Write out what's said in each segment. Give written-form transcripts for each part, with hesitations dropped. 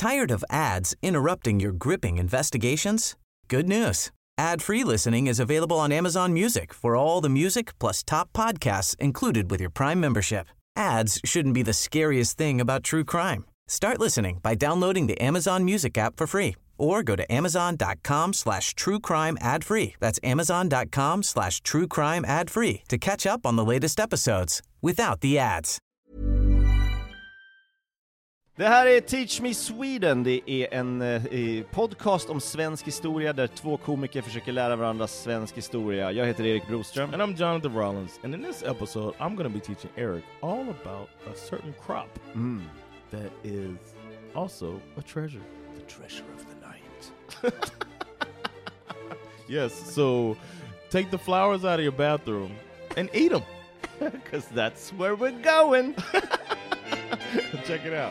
Tired of ads interrupting your gripping investigations? Good news. Ad-free listening is available on Amazon Music for all the music plus top podcasts included with your Prime membership. Ads shouldn't be the scariest thing about true crime. Start listening by downloading the Amazon Music app for free or go to amazon.com/truecrime ad-free. That's amazon.com/truecrime ad-free to catch up on the latest episodes without the ads. Det här är Teach Me Sweden. Det är en podcast om svensk historia där två komiker försöker lära varandra svensk historia. Jag heter Erik Broström. And I'm Jonathan Rollins. And in this episode, I'm going to be teaching Eric all about a certain crop that is also a treasure. The treasure of the night. Yes, so take the flowers out of your bathroom and eat them. Because that's where we're going. Check it out.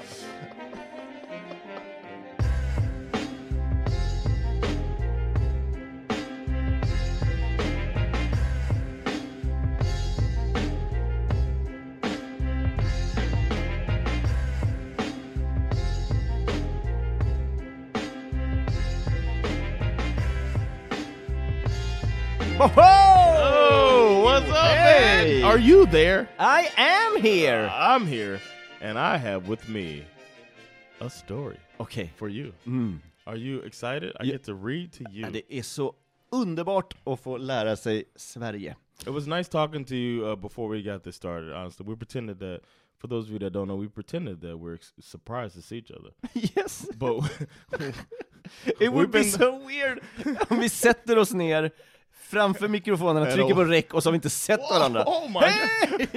Oh, what's up, hey. man? Are you there? I am here. I'm here, and I have with me a story Okay. for you. Mm. Are you excited? I get to read to you. Ja, det är så underbart att få lära sig Sverige. It was nice talking to you before we got this started, honestly. We pretended that, for those of you that don't know, we pretended that we're surprised to see each other. Yes. But It would be so weird om vi sätter oss ner framför mikrofonen och trycker på rec och så har vi inte sett varandra. Oh my God.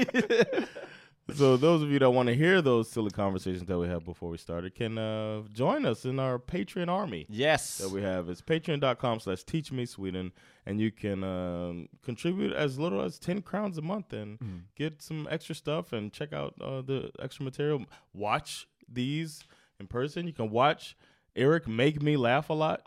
So those of you that want to hear those silly conversations that we had before we started can join us in our Patreon army. Yes. That we have. It's patreon.com/teachmesweden, and you can contribute as little as 10 crowns a month and get some extra stuff and check out the extra material. Watch these in person. You can watch Eric make me laugh a lot.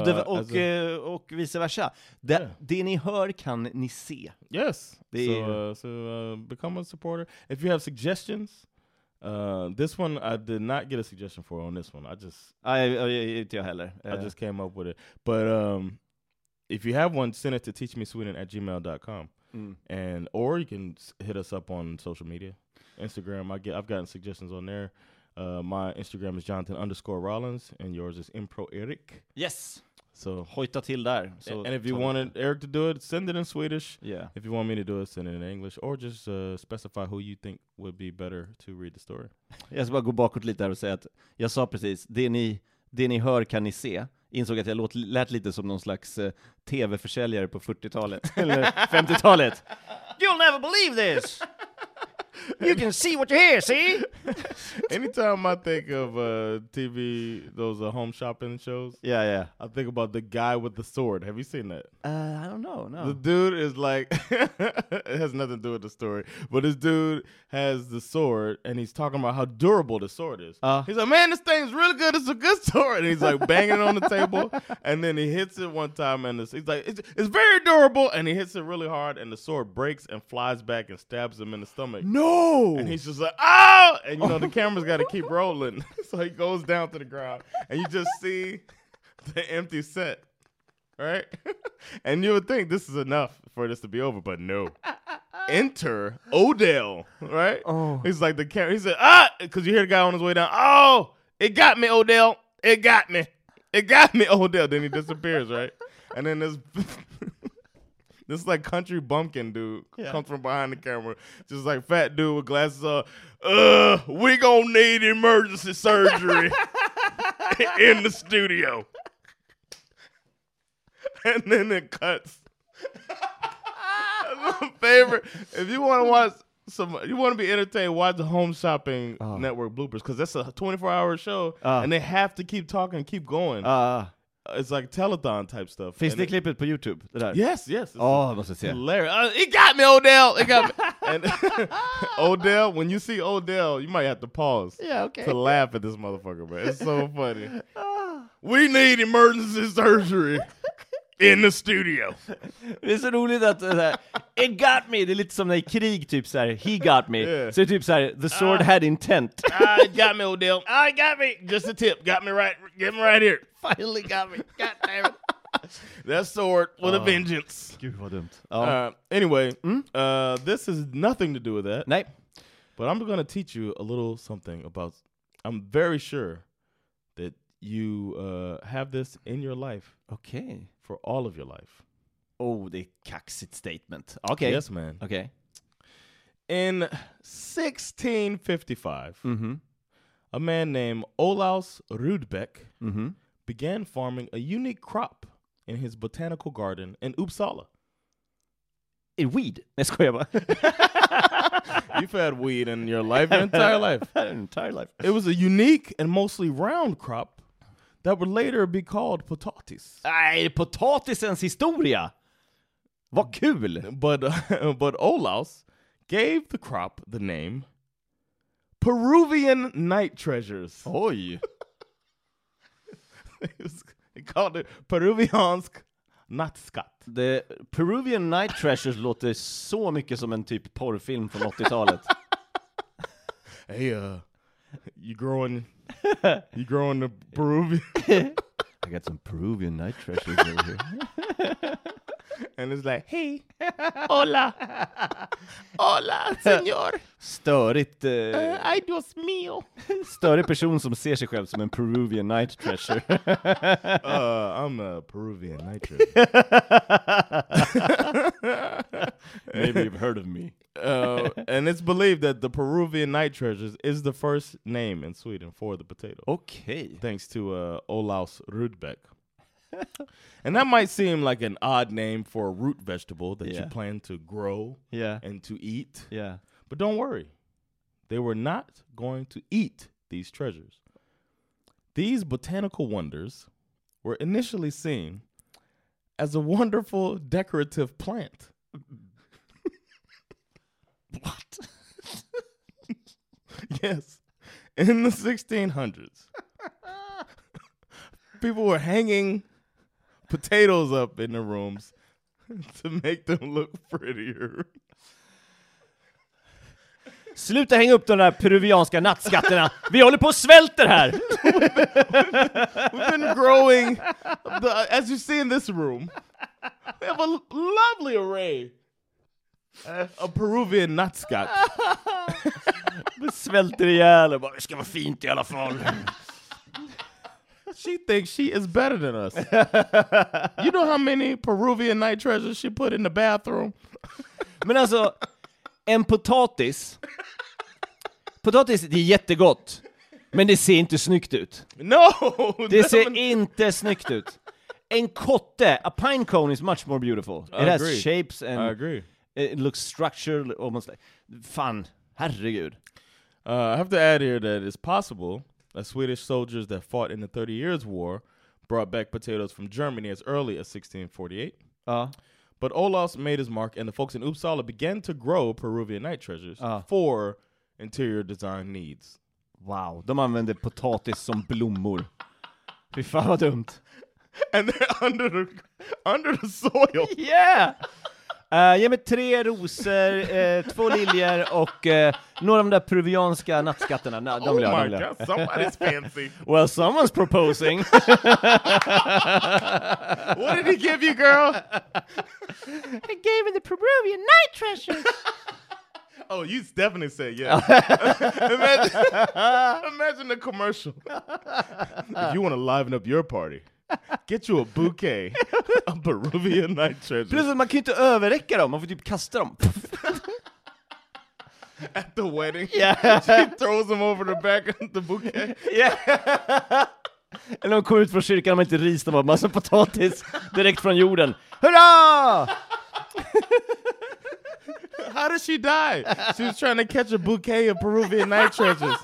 Och vice versa. Det ni hör kan ni se. Yes. So become a supporter. If you have suggestions, this one I did not get a suggestion for on this one. Inte jag heller. I just came up with it. But if you have one, send it to teachmesweden@gmail.com. And or you can hit us up on social media. Instagram, I've gotten suggestions on there. My Instagram is Jonathan_Rollins, and yours is ImproEric. Yes. So hojta till där. And if you wanted Eric to do it, send it in Swedish. Yeah. If you want me to do it, send it in English. Or just specify who you think would be better to read the story. Jag ska bara gå bakåt lite där och säga att jag sa precis, det ni hör kan ni se. Insåg att jag lät lite som någon slags tv-försäljare på 40-talet. Eller 50-talet. You'll never believe this! You can see what you hear, see? Anytime I think of TV, those home shopping shows, yeah, I think about the guy with the sword. Have you seen that? I don't know, no. The dude is like, it has nothing to do with the story, but this dude has the sword, and he's talking about how durable the sword is. He's like, man, this thing's really good. It's a good sword. And he's like banging it on the table, and then he hits it one time, and he's like, it's very durable, and he hits it really hard, and the sword breaks and flies back and stabs him in the stomach. No! And he's just like, oh! And you know, the camera's got to keep rolling. So he goes down to the ground, and you just see the empty set, right? And you would think this is enough for this to be over, but no. Enter Odell, right? Oh. He's like the camera. He said, because you hear the guy on his way down. Oh, it got me, Odell. It got me. It got me, Odell. Then he disappears, right? And then this like country bumpkin dude comes from behind the camera, just like fat dude with glasses on. We gonna need emergency surgery in the studio. And then it cuts. That's my favorite. If you want to watch you want to be entertained, watch the Home Shopping Network bloopers, because that's a 24-hour show, and they have to keep talking and keep going. It's like telethon type stuff. Finns det klippet på YouTube? Det där? Yes. Jag måste se. Hilarious. It got me, Odell. It got me. And Odell, when you see Odell, you might have to pause to laugh at this motherfucker, man. It's so funny. We need emergency surgery in the studio. Det är så roligt att it got me, det är lite som när i krig typ så här, he got me. Yeah. Så det är typ så här, the sword had intent. It got me, Odell. It got me. Just a tip. Got me right. Get me right here. Finally got me. God damn it. That sword with a vengeance. Gud vad dumt. Anyway, this has nothing to do with that. Nej. But I'm going to teach you a little something about. I'm very sure that you have this in your life. Okej. For all of your life. Oh, det är kaxigt statement. Okej. Yes, man. Okej. In 1655, a man named Olaus Rudbeck began farming a unique crop in his botanical garden in Uppsala. Weed? Nej, skojar bara. You've had weed in your life, your entire life. Entire life. It was a unique and mostly round crop that would later be called potatis. Nej, potatisens historia! Vad kul! But Olaus gave the crop the name Peruvian Night Treasures. Oj! He called it Peruviansk nattskatt. The Peruvian Night Treasures låter så mycket som en typ porrfilm från 80-talet. Hey, you growing the Peruvian? I got some Peruvian Night Treasures over here. And it's like, hey, hola, señor. Störigt. Ay, Dios mío. Störig person som ser sig själv som en Peruvian Night Treasure. I'm a Peruvian Night Treasure. Maybe you've heard of me. And it's believed that the Peruvian Night Treasures is the first name in Sweden for the potato. Okay. Thanks to Olaus Rudbeck. And that might seem like an odd name for a root vegetable that you plan to grow and to eat. Yeah. But don't worry. They were not going to eat these treasures. These botanical wonders were initially seen as a wonderful decorative plant. What? Yes. In the 1600s, people were hanging potatoes up in the rooms to make them look prettier. Sluta hänga upp de där peruvianska nattskatterna. Vi håller på och svälter här. We've been growing, as you see in this room, we have a lovely array of Peruvian nutskatt. Vi svälter ihjäl och bara, det ska vara fint i alla fall. She thinks she is better than us. You know how many Peruvian night treasures she put in the bathroom? Men alltså, en potatis, det är jättegott, men det ser inte snyggt ut. No! Det ser inte snyggt ut. En kotte, a pine cone is much more beautiful. It has shapes and I agree. It looks structured, almost like... Fan, herregud. I have to add here that it's possible that Swedish soldiers that fought in the 30 Years' War brought back potatoes from Germany as early as 1648. But Olaus made his mark, and the folks in Uppsala began to grow Peruvian night treasures for interior design needs. Wow, de använde potatis som blommor. Fy fan vad dumt. And they're under the soil. Yeah! Ge mig 3 rosor, 2 liljor och några av de där peruvianska nattskatterna. De vill jag, my God, somebody's fancy. Well, someone's proposing. What did he give you, girl? He gave me the Peruvian night treasure. Oh, you definitely said yeah. Imagine the commercial. If you want to liven up your party, get you a bouquet of Peruvian night treasures. Plus att man kan ju inte överräcka dem, man får typ kasta dem. At the wedding, Yeah. she throws them over the back of the bouquet. Yeah. Eller de kommer ut från kyrkan, de har inte ris, de har massa potatis direkt från jorden. Hurra! How did she die? She was trying to catch a bouquet of Peruvian night treasures.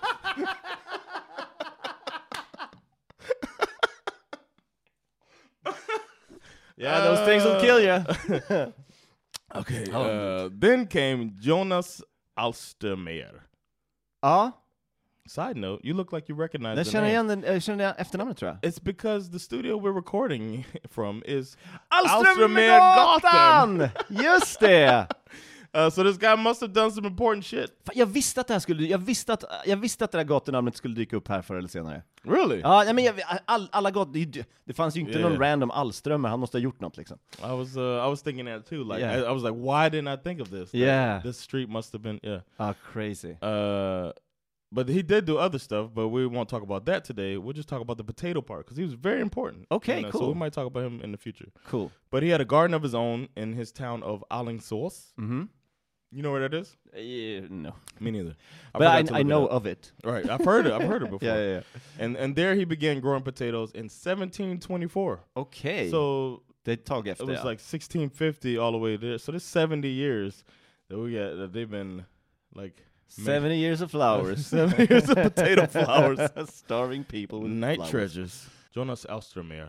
Yeah, those things will kill you. Okay. Then came Jonas Alstermeyer. Ja. side note, you look like you recognize Jag the känner name. igen jag känner efternamnet tror jag. It's because the studio we're recording from is Alströmergatan! Just det! So this guy must have done some important shit. Fan, jag visste att det här skulle, jag visste att det där gatunamnet skulle dyka upp här förr eller senare. Really? Ja, nej, men alla gator, det fanns ju inte Yeah. någon random Alströmer, han måste ha gjort något liksom. I was thinking that too. Like Yeah. I was like, why didn't I think of this? That Yeah. this street must have been Crazy. But he did do other stuff, but we won't talk about that today. We'll just talk about the potato part because he was very important. Okay, So cool. we might talk about him in the future. Cool. But he had a garden of his own in his town of Alingsås. Mhm. You know where that is? No. Me neither. But forgot to I look know it up. of it. Right, I've heard it before. Yeah. And there he began growing potatoes in 1724. Okay. So det är ett tag efter. it was like 1650 all the way there. So this 70 years that we got that they've been like 70 years of flowers. 70 years of potato flowers. Starving people with Night flowers. treasures. Jonas Alströmer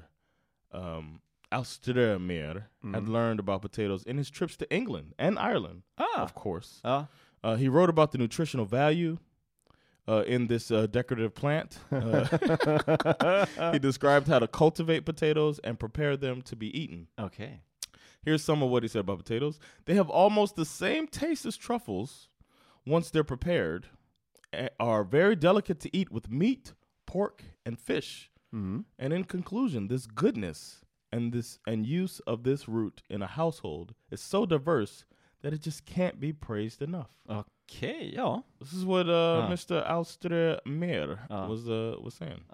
had learned about potatoes in his trips to England and Ireland, of course. He wrote about the nutritional value in this decorative plant. He described how to cultivate potatoes and prepare them to be eaten. Okay. Here's some of what he said about potatoes. They have almost the same taste as truffles once they're prepared, are very delicate to eat with meat, pork, and fish. And in conclusion, this goodness and use of this root in a household is so diverse that it just can't be praised enough. Okay, ja. This is what Mr. Alströmer was saying.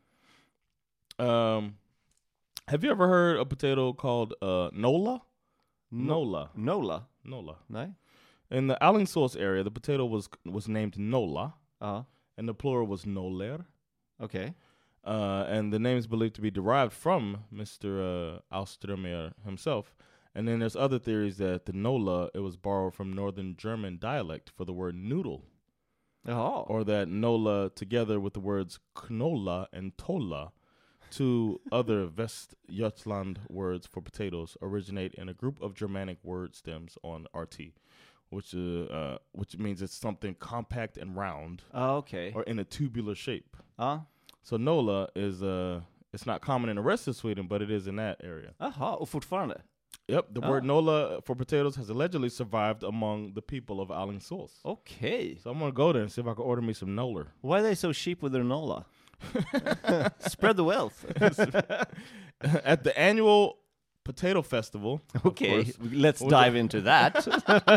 Have you ever heard a potato called nola? Nola. Nej. In the Alingsås area, the potato was named nola, and the plural was noler. Okay. And the name is believed to be derived from Mr. Alströmer himself. And then there's other theories that the nola, it was borrowed from Northern German dialect for the word noodle. Or that nola, together with the words knolla and tolla, two other Västgötland words for potatoes, originate in a group of Germanic word stems on RT, which means it's something compact and round. Okay. Or in a tubular shape. So nola is it's not common in the rest of Sweden, but it is in that area. Aha, och fortfarande. Yep, the word nola for potatoes has allegedly survived among the people of Alingsås. Okay. So I'm gonna go there and see if I can order me some nola. Why are they so cheap with their nola? Spread the wealth. At the annual potato festival. Okay, course, let's dive into that.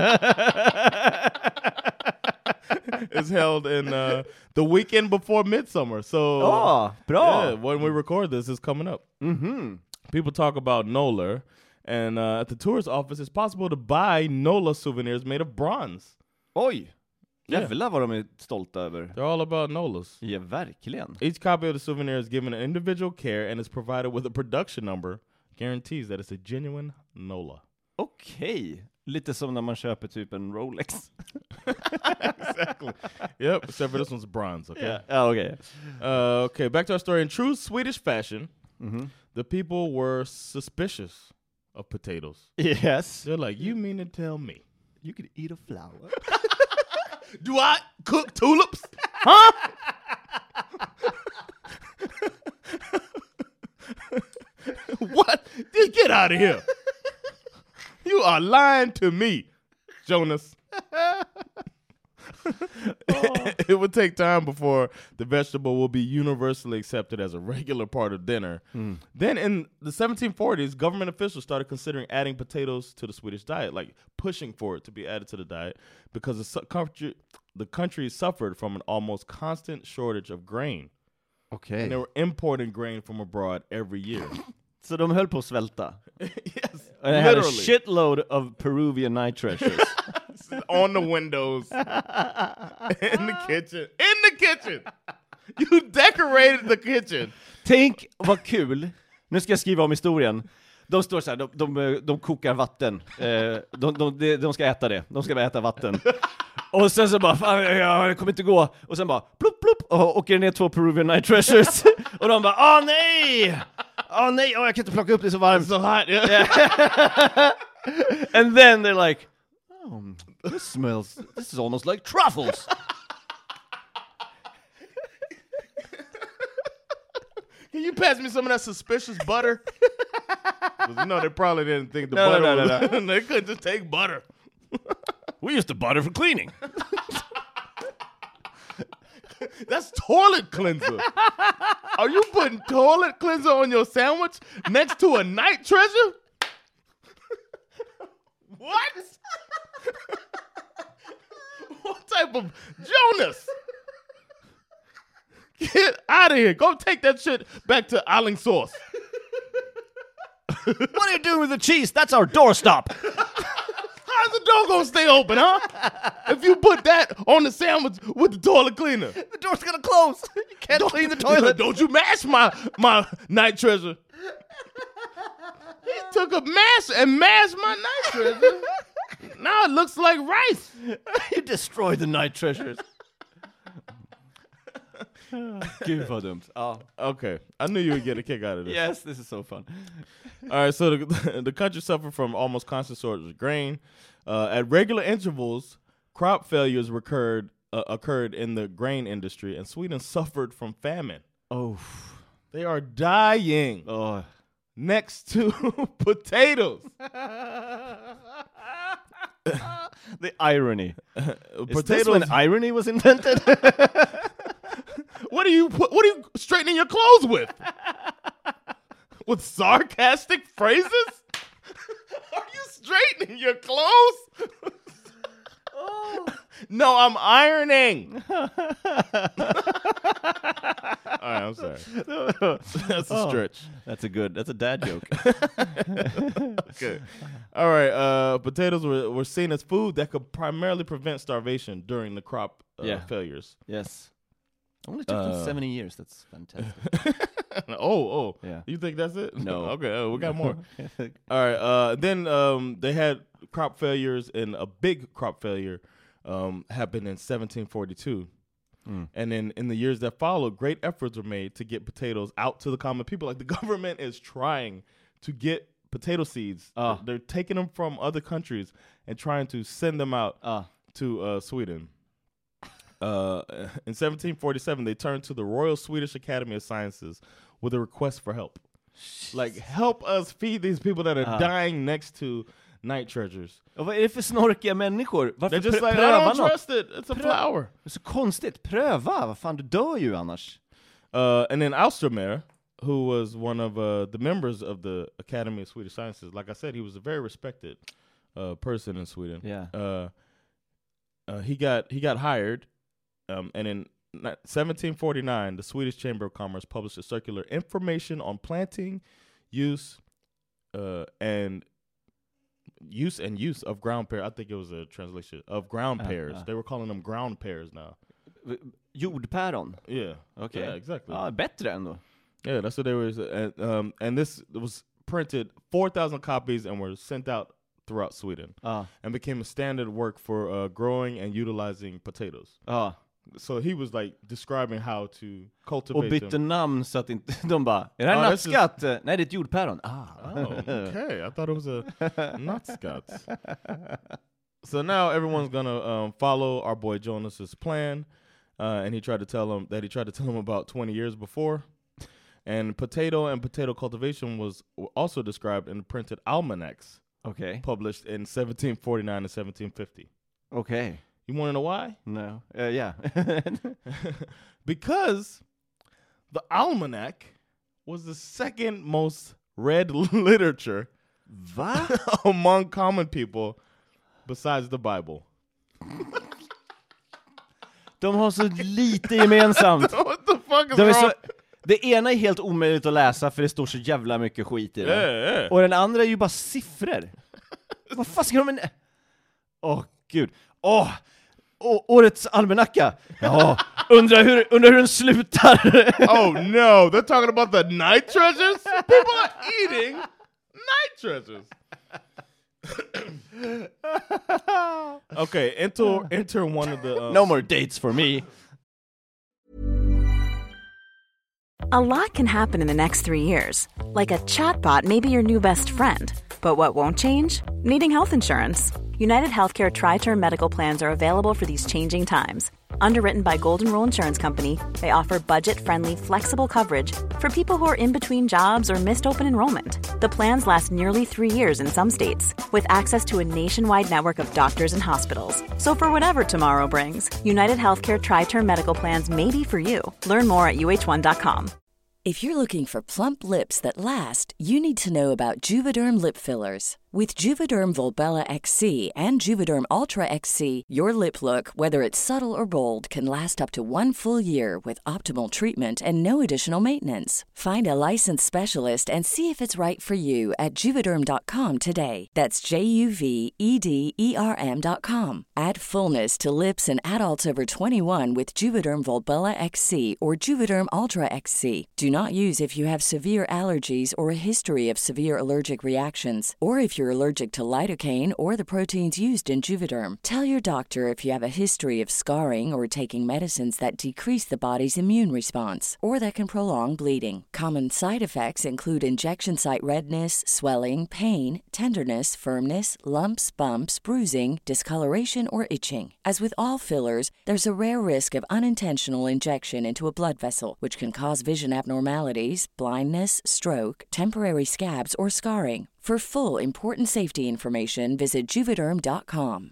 It's held in the weekend before Midsummer. So, bra. Yeah, when we record this, it's coming up. People talk about nola, and at the tourist office, it's possible to buy nola souvenirs made of bronze. Oj! Jävlar vad de är stolta över. They're all about nolas. Ja, verkligen. Each copy of the souvenir is given an individual care and is provided with a production number, guarantees that it's a genuine nola. Okej. Lite som när man köper typ en Rolex. Exactly. Yep, except for this one's bronze, okay? Yeah. Okay. Okay, back to our story. In true Swedish fashion, the people were suspicious of potatoes. Yes. They're like, you mean to tell me you could eat a flower? Do I cook tulips? Huh? What? Just get out of here. You are lying to me, Jonas. It would take time before the vegetable will be universally accepted as a regular part of dinner. Then in the 1740s, government officials started considering adding potatoes to the Swedish diet, like pushing for it to be added to the diet, because the country suffered from an almost constant shortage of grain. Okay. And they were importing grain from abroad every year. Så de höll på att svälta. Yes, And they had a literally. shitload of Peruvian night treasures. On the windows. In the kitchen. In the kitchen! You decorated the kitchen. Tänk vad kul. Nu ska jag skriva om historien. De står så här, de kokar vatten. De ska äta det. De ska bara äta vatten. Och sen så bara, fan, det kommer inte gå. Och sen bara, plupp, plupp. Och åker ner 2 Peruvian night treasures. Och de bara, nej! Jag kan inte plocka upp det så varmt. So hot, yeah. And then they're like, this is almost like truffles. Can you pass me some of that suspicious butter? 'Cause you know they probably didn't think the butter was... They couldn't just take butter. We used to butter for cleaning. That's toilet cleanser. Are you putting toilet cleanser on your sandwich next to a night treasure? What? What type of Jonas? Get out of here. Go take that shit back to Alingsås. What are you doing with the cheese? That's our doorstop. How's the door gonna stay open, huh? If you put that on the sandwich with the toilet cleaner. The door's gonna close. You can't clean the toilet. Don't you mash my night treasure. He took a mash and mashed my night treasure. Now it looks like rice. You destroyed the night treasures. Gud vad dumt. Okay, I knew you would get a kick out of this. Yes, this is so fun. All right, so the country suffered from almost constant shortage of grain. At regular intervals, crop failures occurred in the grain industry, and Sweden suffered from famine. Oh, they are dying. Oh, next to potatoes. The irony. Potatoes. Is this when irony was invented? What are you straightening your clothes with? With sarcastic phrases? Are you straightening your clothes? Oh. No, I'm ironing. All right, I'm sorry. That's a stretch. That's a dad joke. Okay. All right. Potatoes were seen as food that could primarily prevent starvation during the crop failures. Yes. Only took them 70 years. That's fantastic. Oh. Yeah. You think that's it? No. Okay, we got more. All right. Then they had crop failures, and a big crop failure happened in 1742. And then in the years that followed, great efforts were made to get potatoes out to the common people. Like, the government is trying to get potato seeds. They're taking them from other countries and trying to send them out to Sweden. In 1747, they turned to the Royal Swedish Academy of Sciences with a request for help. Like, help us feed these people that are dying next to night treasures. Vad är det för snorkiga människor? They're just like, I don't trust it. It's a flower. Det är så konstigt. Pröva. Vad fan, du dör ju annars. And then Alstromer, who was one of the members of the Academy of Swedish Sciences, like I said, he was a very respected person in Sweden. Yeah. He got hired. And in 1749, the Swedish Chamber of Commerce published a circular, Information on Planting, Use and Use of Ground Pear. I think it was a translation of ground pears. They were calling them ground pears now. Jordpäron? Yeah. Okay. Yeah, exactly. Bättre ändå. Yeah, that's what they were. And this was printed 4,000 copies and were sent out throughout Sweden and became a standard work for growing and utilizing potatoes. So he was like describing how to cultivate. Och bytte namn så att inte de bara, är det här nattskatt? Nej, det är ett jordpäron. Okay. I thought it was a nattskatt. So now everyone's gonna follow our boy Jonas's plan, and he tried to tell him about 20 years before. And potato cultivation was also described in the printed almanacs. Okay. Published in 1749 and 1750. Okay. You want to know why? No. Yeah. Because the almanac was the second most read literature among common people besides the Bible. De har så lite gemensamt. What the fuck is wrong? Det ena är helt omöjligt att läsa för det står så jävla mycket skit i det. Yeah. Och den andra är ju bara siffror. Vad fan ska de... Gud. Årets almanacka. Ja, undrar hur den slutar. Oh no, they're talking about the night treasures? People are eating night treasures. Okay, enter one of the... No more dates for me. A lot can happen in the next 3 years. Like a chatbot may be your new best friend. But what won't change? Needing health insurance. United Healthcare Tri-Term Medical Plans are available for these changing times. Underwritten by Golden Rule Insurance Company, they offer budget-friendly, flexible coverage for people who are in between jobs or missed open enrollment. The plans last nearly 3 years in some states, with access to a nationwide network of doctors and hospitals. So for whatever tomorrow brings, United Healthcare Tri-Term Medical Plans may be for you. Learn more at uh1.com. If you're looking for plump lips that last, you need to know about Juvederm lip fillers. With Juvederm Volbella XC and Juvederm Ultra XC, your lip look, whether it's subtle or bold, can last up to 1 full year with optimal treatment and no additional maintenance. Find a licensed specialist and see if it's right for you at Juvederm.com today. That's JUVEDERM.com. Add fullness to lips in adults over 21 with Juvederm Volbella XC or Juvederm Ultra XC. Do not use if you have severe allergies or a history of severe allergic reactions, or if you're allergic to lidocaine or the proteins used in Juvederm. Tell your doctor if you have a history of scarring or taking medicines that decrease the body's immune response or that can prolong bleeding. Common side effects include injection site redness, swelling, pain, tenderness, firmness, lumps, bumps, bruising, discoloration, or itching. As with all fillers, there's a rare risk of unintentional injection into a blood vessel, which can cause vision abnormalities, blindness, stroke, temporary scabs, or scarring. For full, important safety information, visit Juvederm.com.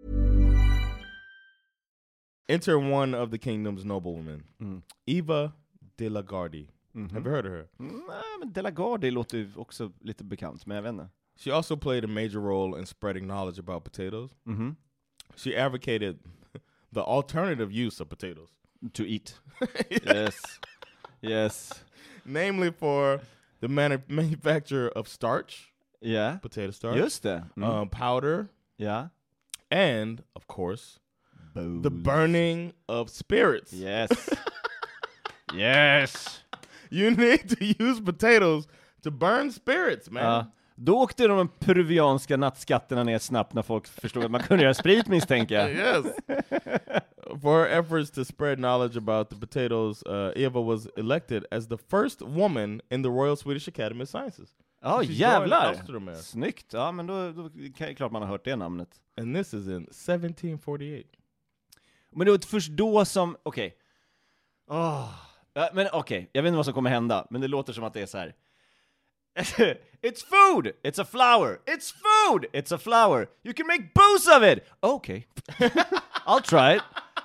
Enter one of the kingdom's noblewomen, Eva de la Gardie. Have you heard of her? Men De la Gardie låter ju också lite bekant, men jag vet inte. She also played a major role in spreading knowledge about potatoes. She advocated the alternative use of potatoes. To eat. Yes. Yes. Namely for the manufacture of starch. Yeah. Potato starch. Just det. Powder. Yeah. And, of course, Booze. the burning of spirits. Yes. Yes. You need to use potatoes to burn spirits, man. Då åkte de peruvianska nattskatterna ner snabbt när folk förstod att man kunde göra sprit, misstänker jag. Yes. For her efforts to spread knowledge about the potatoes, Eva was elected as the first woman in the Royal Swedish Academy of Sciences. Ja, She's jävlar. going to Snyggt. Ja, men då klart man har hört det namnet. And this is in 1748. Men det var först då som... Okej. Men okej, jag vet inte vad som kommer hända, men det låter som att det är så här. It's food! It's a flower! It's food! It's a flower! You can make booze of it! Okay. I'll try it.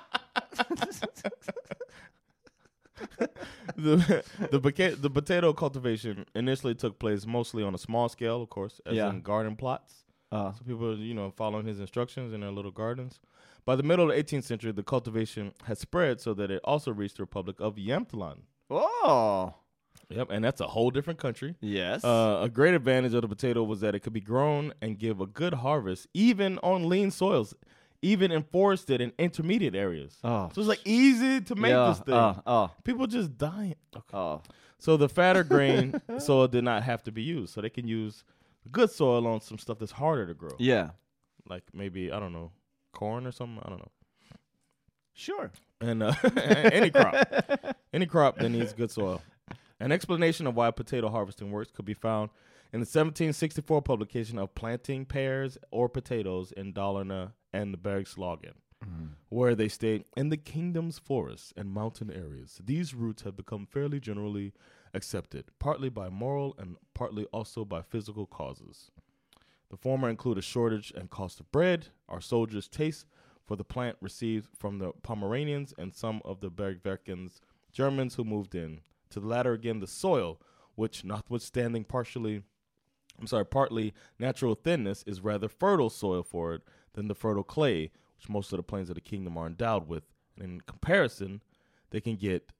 The potato cultivation initially took place mostly on a small scale, of course, as in garden plots. So people, following his instructions in their little gardens. By the middle of the 18th century, the cultivation had spread so that it also reached the Republic of Jämtland. Oh! Yep, and that's a whole different country. Yes. A great advantage of the potato was that it could be grown and give a good harvest, even on lean soils, even in forested and intermediate areas. So it's like easy to make this thing. People just dying. Okay. So the fatter grain soil did not have to be used. So they can use good soil on some stuff that's harder to grow. Yeah. Like maybe, I don't know, corn or something. I don't know. Sure. And any crop. Any crop that needs good soil. An explanation of why potato harvesting works could be found in the 1764 publication of Planting Pears or Potatoes in Dalarna and the Bergslagen, where they state, in the kingdom's forests and mountain areas, these roots have become fairly generally accepted, partly by moral and partly also by physical causes. The former include a shortage and cost of bread, our soldiers' taste for the plant received from the Pomeranians and some of the Bergverkens, Germans who moved in. To the latter again, the soil, which notwithstanding partly natural thinness, is rather fertile soil for it than the fertile clay, which most of the plains of the kingdom are endowed with. And in comparison, they can get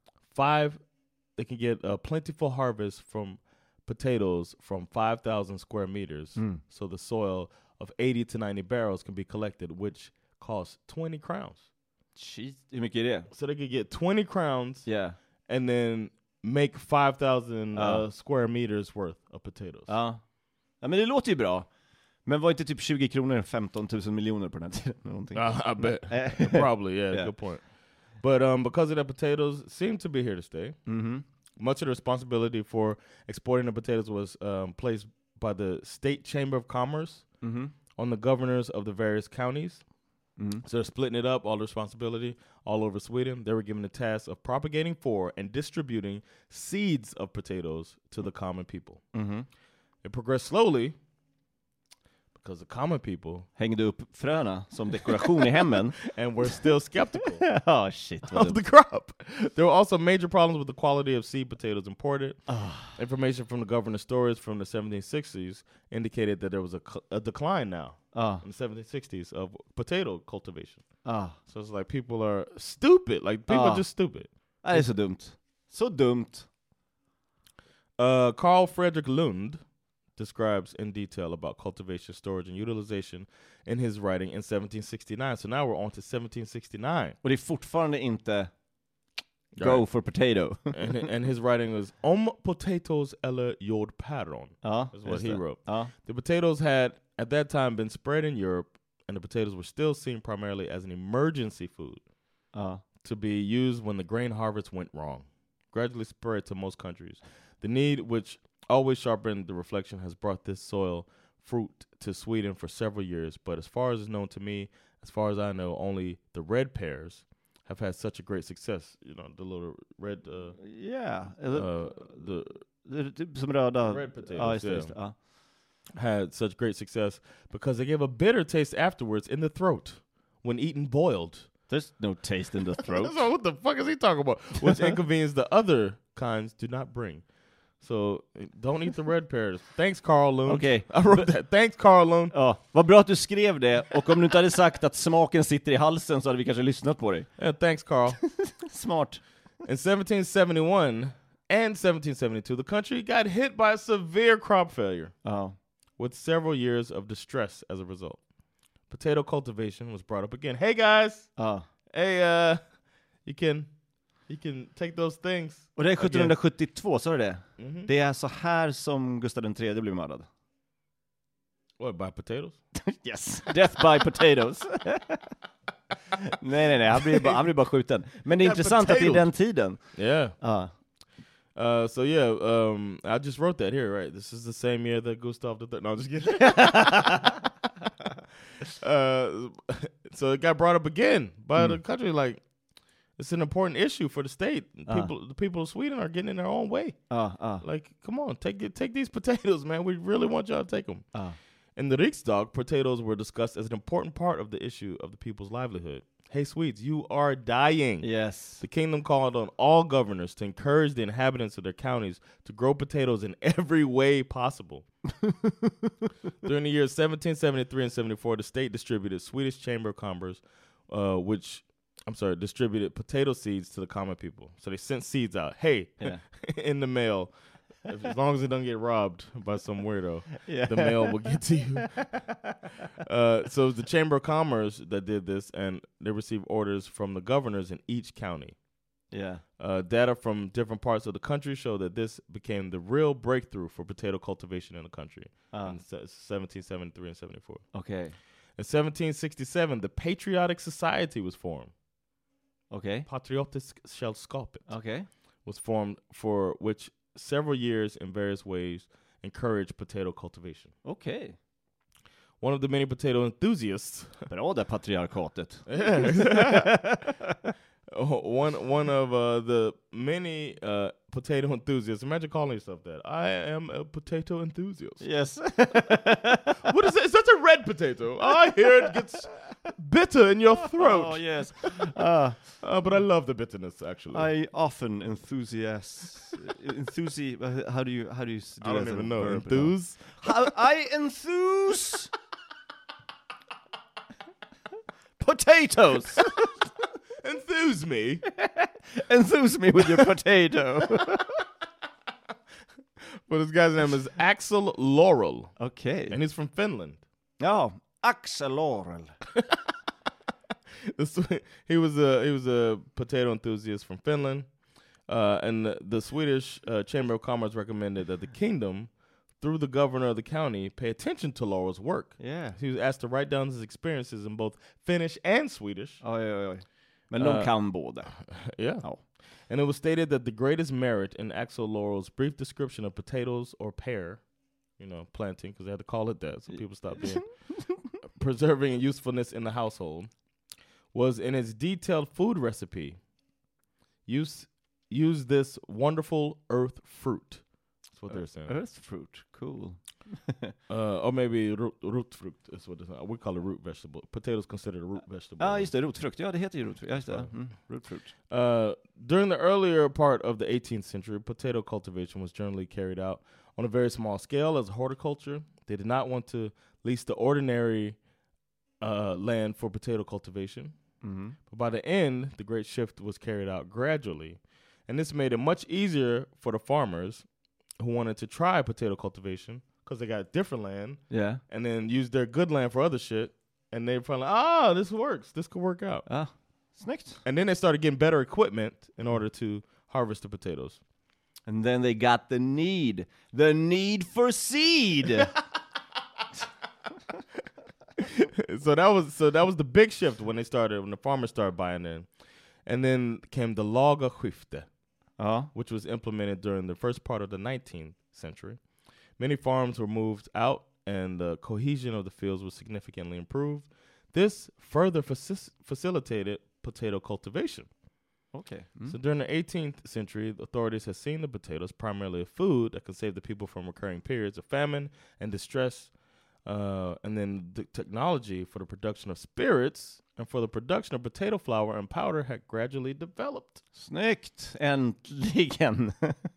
a plentiful harvest from potatoes from 5,000 square meters. So the soil of 80 to 90 barrels can be collected, which costs 20 crowns. Jeez, hur mycket är det? So they could get 20 crowns. Yeah. And then make 5,000 square meters worth of potatoes. Ja, men det låter ju bra. Men var inte typ 20 kronor 15 000 miljoner på den tiden? I bet. Probably, yeah, good point. But because of the potatoes seem to be here to stay, much of the responsibility for exporting the potatoes was placed by the State Chamber of Commerce on the governors of the various counties. So they're splitting it up, all the responsibility, all over Sweden. They were given the task of propagating for and distributing seeds of potatoes to the common people. It progressed slowly because the common people Hängde upp fröna som dekoration i hemmen. and were still skeptical Oh shit. of the crop. There were also major problems with the quality of seed potatoes imported. Information from the governor's stories from the 1760s indicated that there was a decline now in the 1760s of potato cultivation. So it's like people are stupid. Like people are just stupid. Det är så dumt. Så dumt. Carl Fredrik Lund describes in detail about cultivation, storage, and utilization in his writing in 1769. So now we're on to 1769. Och det är fortfarande inte go for potato. and his writing was om potatoes eller jordpäron. That's what he wrote. The potatoes had at that time been spread in Europe, and the potatoes were still seen primarily as an emergency food to be used when the grain harvest went wrong. Gradually spread to most countries. The need, which always sharpened the reflection, has brought this soil fruit to Sweden for several years. But as far as is known to me, as far as I know, only the red pears have had such a great success. You know, the little red, Som röda. red potatoes, Just det. had such great success because they gave a bitter taste afterwards in the throat when eaten boiled. There's no taste in the throat. So what the fuck is he talking about? Which inconvenience the other kinds do not bring. So don't eat the red pears. Thanks, Carl Lund. Okay. I wrote that. Thanks, Carl Lund. Ja, vad bra att du skrev det. Och om du inte hade sagt att smaken sitter i halsen så hade vi kanske lyssnat på dig. Yeah, thanks, Carl. Smart. In 1771 and 1772, the country got hit by a severe crop failure with several years of distress as a result. Potato cultivation was brought up again. Hey, guys. Hey, you can take those things. Och det är 1772, så är det. Det är så här som Gustav III blev mördad. What, by potatoes? Yes. Death by potatoes. nej, han blir bara skjuten. Men det är intressant att det är den tiden. Yeah. I just wrote that here, right? This is the same year that Gustav III... No, I'm just kidding. So it got brought up again by the country. Like, it's an important issue for the state. The people of Sweden are getting in their own way. Like, come on, take these potatoes, man. We really want y'all to take them. In the Riksdag, potatoes were discussed as an important part of the issue of the people's livelihood. Hey, Swedes, you are dying. Yes. The kingdom called on all governors to encourage the inhabitants of their counties to grow potatoes in every way possible. During the years 1773 and 74, the state distributed Swedish Chamber of Commerce, distributed potato seeds to the common people. So they sent seeds out. Hey, in the mail. As long as it don't get robbed by some weirdo, the mail will get to you. So it was the Chamber of Commerce that did this, and they received orders from the governors in each county. Yeah. Data from different parts of the country show that this became the real breakthrough for potato cultivation in the country in 1773 and 74. Okay. In 1767, the Patriotic Society was formed. Okay. Patriotisk Sällskapet. Okay. Was formed, for which several years in various ways encouraged potato cultivation. Okay. One of the many potato enthusiasts. Bra där patriarkatet. One of the many potato enthusiasts. Imagine calling yourself that. I am a potato enthusiast. Yes. What is it? Is that a red potato? I hear it gets bitter in your throat. Oh, yes. But I love the bitterness, actually. I often how do you do I don't even know. Enthuse? I enthuse potatoes. Enthuse me. Enthuse me with your potato. But this guy's name is Axel Laurel. Okay. And he's from Finland. Oh, Axel Laurel. He was a potato enthusiast from Finland. And the Swedish Chamber of Commerce recommended that the kingdom, through the governor of the county, pay attention to Laurel's work. Yeah. He was asked to write down his experiences in both Finnish and Swedish. Oj. Men de kan båda. Yeah. Oh. And it was stated that the greatest merit in Axel Laurel's brief description of potatoes or pear, planting, because they had to call it that, so people stopped being preserving and usefulness in the household. was in its detailed food recipe. Use this wonderful earth fruit. That's what they're saying. Earth fruit, cool. Or maybe rotfrukt is what it's. We call it root vegetable. Potatoes considered a root vegetable. Just det, rotfrukt. Ja, det heter ju rotfrukt. Ja, just det. Rotfrukt. During the earlier part of the 18th century, potato cultivation was generally carried out on a very small scale as horticulture. They did not want to lease the ordinary land for potato cultivation. But by the end, the great shift was carried out gradually. And this made it much easier for the farmers who wanted to try potato cultivation because they got different land and then use their good land for other shit. And they were like, this works. This could work out. Snyggt. And then they started getting better equipment in order to harvest the potatoes. And then they got the need for seed. So that was the big shift when the farmers started buying in. And then came the laga skifte, which was implemented during the first part of the 19th century. Many farms were moved out and the cohesion of the fields was significantly improved. This further facilitated potato cultivation. Okay. So during the 18th century, the authorities had seen the potatoes primarily a food that could save the people from recurring periods of famine and distress. And then the technology for the production of spirits and for the production of potato flour and powder had gradually developed. Snyggt! Äntligen!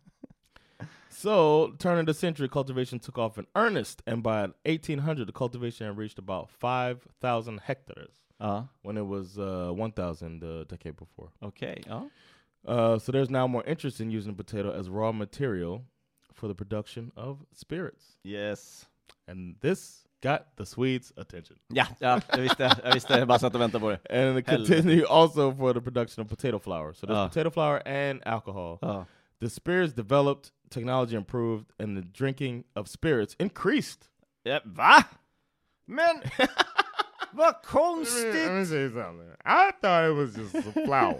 So, turn of the century, cultivation took off in earnest, and by 1800, the cultivation had reached about 5,000 hectares. When it was 1,000 the decade before. Okay. So there's now more interest in using potato as raw material for the production of spirits. Yes. And this got the Swedes' attention. Ja, jag visste. Jag bara satt och väntade på det. And it continued also for the production of potato flour. So there's potato flour and alcohol. The spirits developed, technology improved, and the drinking of spirits increased. Ja, va? Men... Vad konstigt! Let me say something. I thought it was just a flour.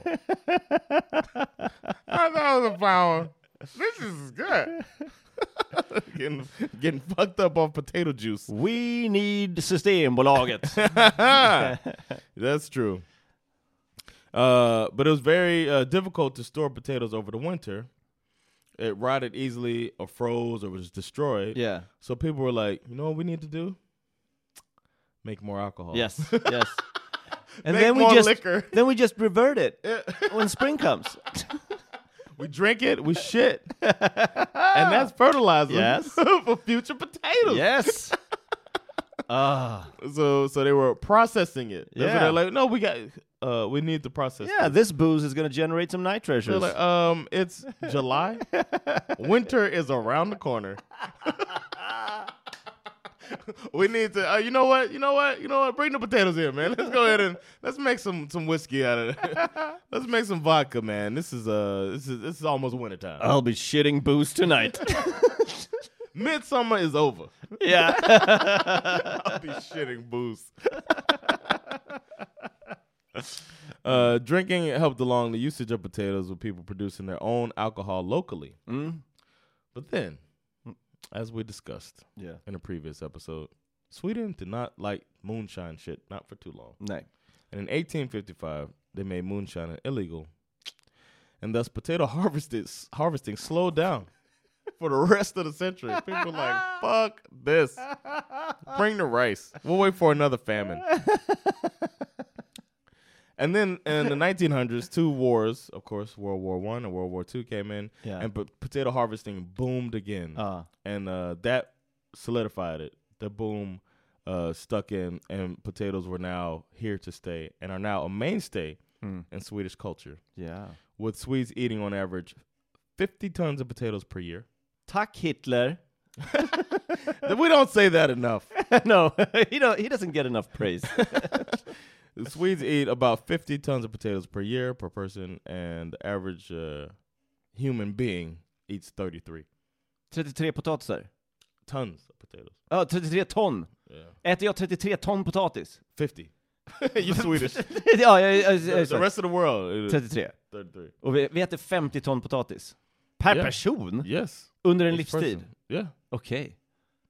I thought it was a flour. This is good. getting fucked up off potato juice. We need Systembolaget. That's true. But it was very difficult to store potatoes over the winter. It rotted easily or froze or was destroyed. Yeah. So people were like, you know what we need to do? Make more alcohol. Yes, yes. And Make then more we just liquor. Then we just revert it when spring comes. We drink it, we shit. And that's fertilizer Yes. for future potatoes. Yes. So they were processing it. Yeah. So they're like, no, we need to process This booze is going to generate some night treasures. They're like, it's July. Winter is around the corner. We need to. You know what? Bring the potatoes here, man. Let's go ahead and let's make some whiskey out of it. Let's make some vodka, man. This is almost wintertime. I'll be shitting booze tonight. Midsummer is over. Yeah. I'll be shitting booze. Drinking helped along the usage of potatoes with people producing their own alcohol locally. But then, as we discussed in a previous episode, Sweden did not like moonshine shit, not for too long. Nej. And in 1855, they made moonshine illegal. And thus potato harvesting slowed down for the rest of the century. People were like, fuck this. Bring the rice. We'll wait for another famine. And then in the 1900s, two wars, of course, World War I and World War II came in, and potato harvesting boomed again. And that solidified it. The boom stuck in, and potatoes were now here to stay and are now a mainstay in Swedish culture. Yeah. With Swedes eating on average 50 tons of potatoes per year. Tack Hitler. We don't say that enough. No, he doesn't get enough praise. The Swedes eat about 50 tons of potatoes per year per person, and the average human being eats 33. 33 potatisar. Tons of potatoes. 33 ton. Yeah. Äter jag 33 ton potatis? 50. You're Swedish. The rest of the world. 33. 33. Och vi äter 50 ton potatis. Per person? Yes. Under en livstid? Yeah. Okej.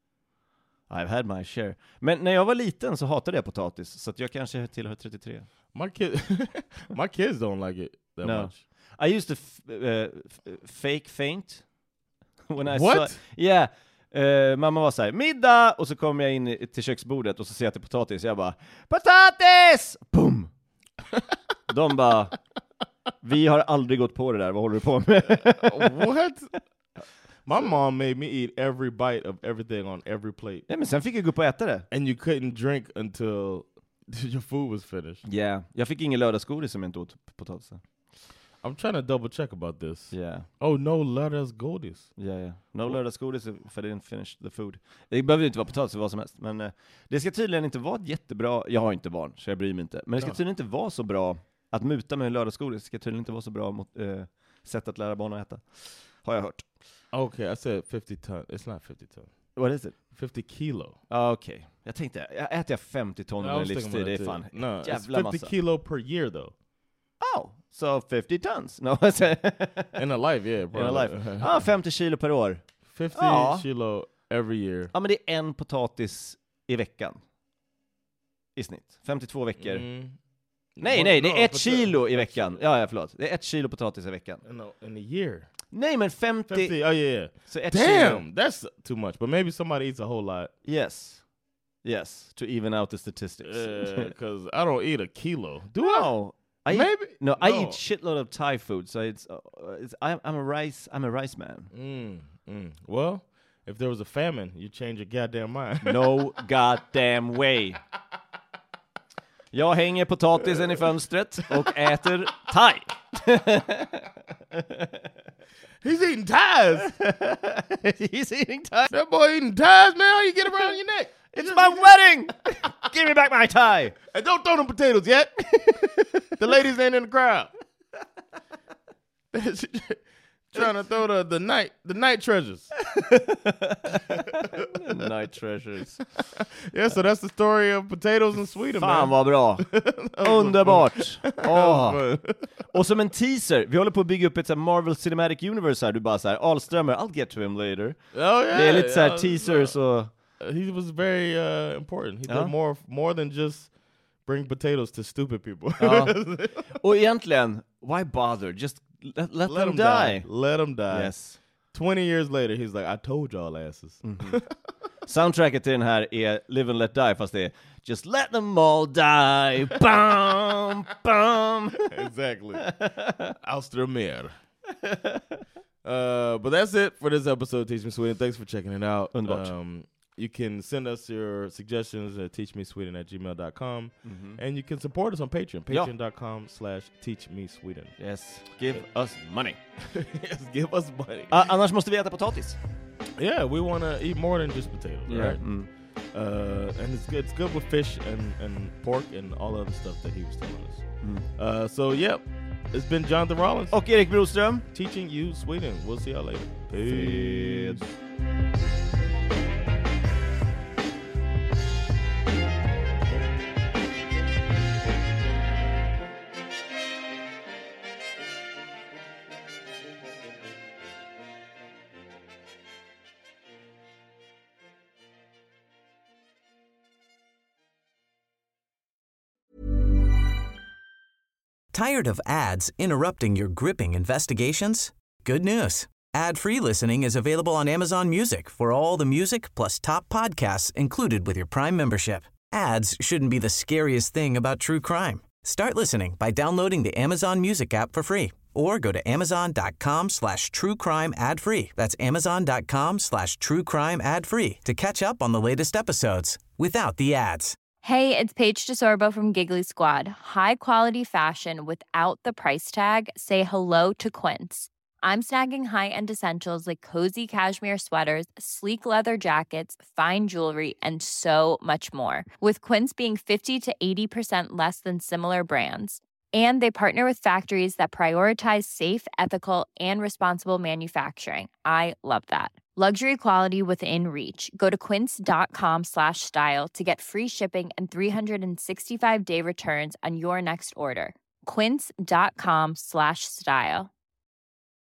I've had my share. Men när jag var liten så hatade jag potatis, så att jag kanske tillhör 33. My kids don't like it that No. much. I used to fake faint. When I What? Yeah. Mamma var så här, middag! Och så kom jag in till köksbordet och så ser jag till potatis. Jag bara, potatis! Boom! De bara, vi har aldrig gått på det där. Vad håller du på med? What? My mom made me eat every bite of everything on every plate. Ja, men sen fick jag gå upp och äta det. And you couldn't drink until your food was finished. Yeah. Jag fick ingen lördagsgodis som jag inte åt potatisen. I'm trying to double check about this. Yeah. Oh, no lördagsgodis. Yeah. No lördagsgodis if I didn't finish the food. Det behöver ju inte vara potatis, vad som helst. Men det ska tydligen inte vara jättebra. Jag har inte barn, så jag bryr mig inte. Men det ska tydligen inte vara så bra att muta med lördagsgodis. Det ska tydligen inte vara så bra mot, sätt att lära barn att äta. Har jag hört. Okay, I said 50 ton. It's not 50 ton. What is it? 50 kilo. Okej. Jag tänkte, äter jag 50 ton under en livstid, det är fan no, jävla it's 50 massa. kilo per year though. Oh, so 50 tons. No, In a life, yeah. in a life. 50 kilo per år. 50 Ja. kilo every year. Ja, men det är en potatis i veckan. I snitt. 52 veckor. Nej, det är 1 kilo i veckan. Ja, förlåt. Det är 1 kilo potatis i veckan. In a year. Nej, men 50... 50, oh yeah. Så 1 Damn, kilo. that's too much. But maybe somebody eats a whole lot. Yes, to even out the statistics. Because I don't eat a kilo. Do I? No, I Maybe? I No. eat shitload of Thai food, so I'm a rice man. Well, if there was a famine, you'd change your goddamn mind. No goddamn way. Jag hänger potatisen i fönstret och äter thai. He's eating ties. He's eating thai. That boy eating ties, man. How you get around your neck? It's my wedding! Give me back my tie! And don't throw them potatoes yet. The ladies ain't in the crowd. Trying to throw the night treasures. Night treasures. Yeah, so that's the story of potatoes in Sweden. Fan man. vad bra. Underbart. Och som en teaser, vi håller på att bygga upp ett så här Marvel Cinematic Universe här. Du bara så här, Ahlströmer, I'll get to him later. Oh yeah. Det är lite så här teasers och... He was very important. He did more than just bring potatoes to stupid people. Och egentligen, why bother? Just let them die. Let them die. Yes. 20 years later, he's like, I told y'all asses. Soundtracket till den här är Live and Let Die, fast det är Just let them all die. Bum, bum. Exactly. Austermer. But that's it for this episode of Teach Me Sweden. Thanks for checking it out. You can send us your suggestions at teachmesweden@gmail.com. And you can support us on Patreon. Patreon.com/teachmesweden. Yes, give us money. Yes, give us money. Annars måste vi äta potatis. Yeah, we want to eat more than just potatoes, right? And it's good with fish and pork and all other stuff that he was telling us. So, yeah, it's been Jonathan Rollins. Och Erik Broström. Teaching you Sweden. We'll see y'all later. Peace. Tired of ads interrupting your gripping investigations? Good news. Ad-free listening is available on Amazon Music for all the music plus top podcasts included with your Prime membership. Ads shouldn't be the scariest thing about true crime. Start listening by downloading the Amazon Music app for free or go to amazon.com/truecrime ad-free. That's amazon.com/truecrime ad-free to catch up on the latest episodes without the ads. Hey, it's Paige DeSorbo from Giggly Squad. High quality fashion without the price tag. Say hello to Quince. I'm snagging high-end essentials like cozy cashmere sweaters, sleek leather jackets, fine jewelry, and so much more. With Quince being 50 to 80% less than similar brands. And they partner with factories that prioritize safe, ethical, and responsible manufacturing. I love that. Luxury quality within reach. Go to quince.com/style to get free shipping and 365-day returns on your next order. Quince.com/style.